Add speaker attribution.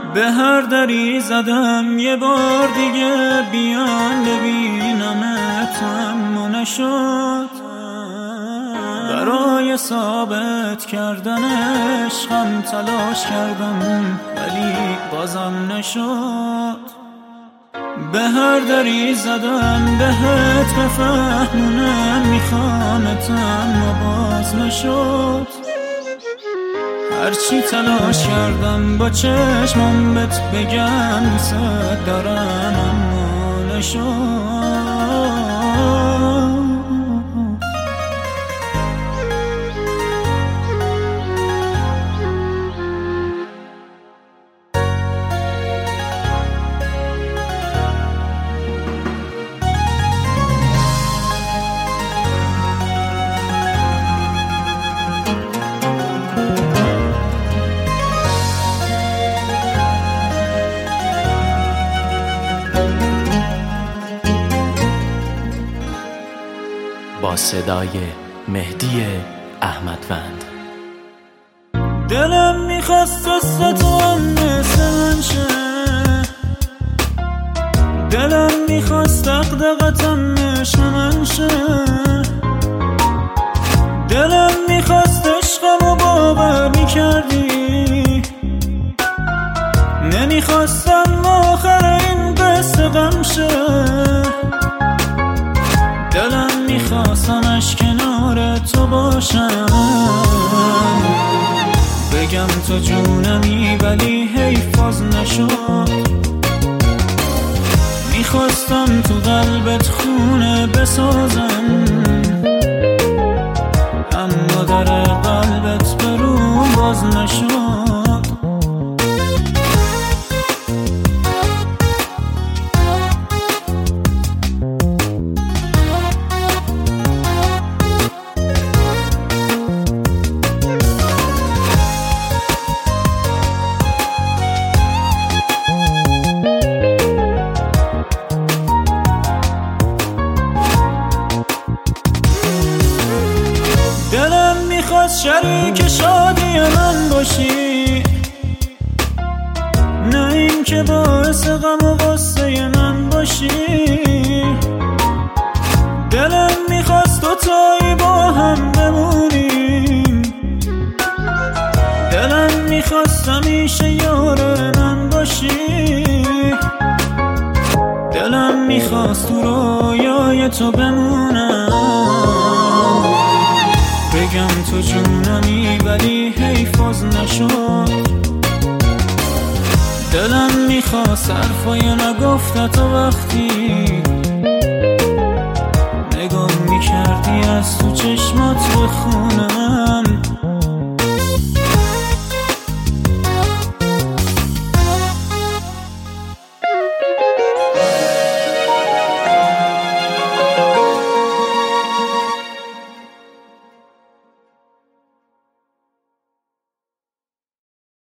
Speaker 1: به هر دری زدم یه بار دیگه بیان ببینمت، اما نشد. برای ثابت کردن عشقم تلاش کردم ولی بازم نشد. به هر دری زدم بهت بفهمونم میخوامت، اما باز نشد. هرچی تلاش کردم با چشمم بهت بگم دوست دارم، اما نشد.
Speaker 2: با صدای مهدی احمدوند.
Speaker 1: دلم میخواست دست تو هم مثل من شه، دلم میخواست دقدقتم عشق من شه، دلم میخواست عشقمو باور میکردی، نمیخواستم آخر این قصه غم شه. دلم میخواستمش کنار تو باشم، بگم تو جونمی ولی حیف باز نشد. میخواستم تو قلبت خونه بسازم، اما در قلبت برون باز نشد. دلم میخواست شریک شادی من باشی، نه این که باعث غم و غصه من باشی. دلم میخواست دوتایی با هم بمونیم، دلم میخواست همیشه یار من باشی. دلم میخواست تو رویای تو بمونم، بگم تو جونمی ولی حیف باز نشد. دلم میخواست حرفای نگفته تو وقتی